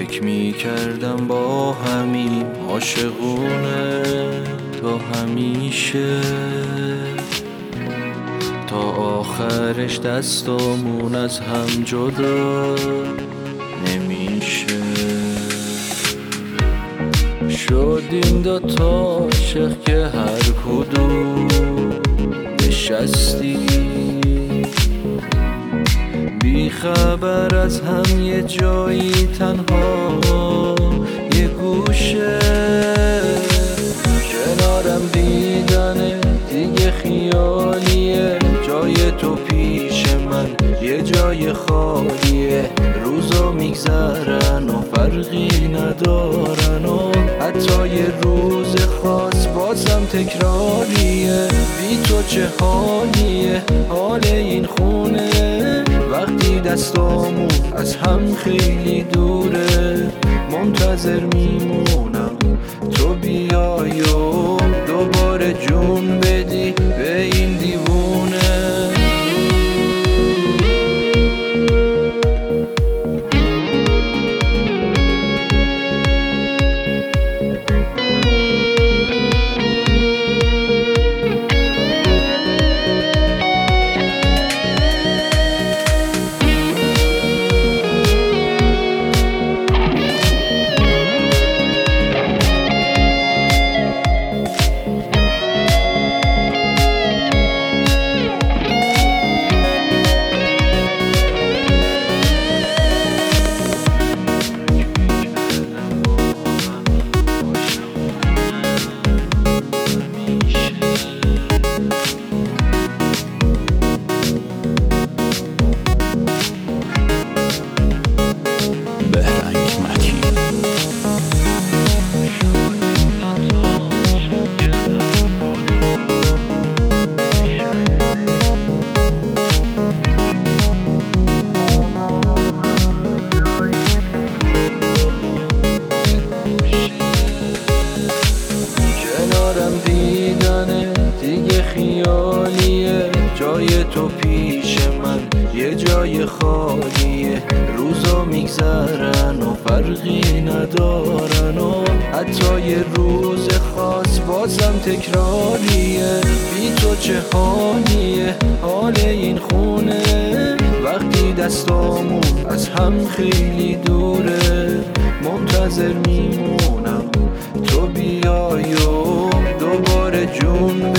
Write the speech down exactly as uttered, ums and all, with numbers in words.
فکر می کردم با همین عاشقونه تا همیشه، تا آخرش دستامون از هم جدا نمیشه. شدیم دوتا عاشق که هر کدوم نشستی بی خبر از هم، یه جایی تنها یه گوشه. کنارم دیدنه دیگه خیالیه، جای تو پیش من یه جای خالیه. روزا میگذرن و فرقی ندارن و حتی یه روز خاص بازم تکراریه. بی تو چه حالیه حال این خونه وقتی دستامون از هم خیلی دوره. منتظر میمونم تو بیای و دوباره جون بدی به این دیوونه. دیدنه دیگه خیالیه، جای تو پیش من یه جای خالیه. روزا میگذرن و فرقی ندارن و حتی یه روز خاص بازم تکراریه. بی تو چه حالیه حال این خونه وقتی دستامون از هم خیلی دوره. منتظر میمونم تو بیای و دوباره جون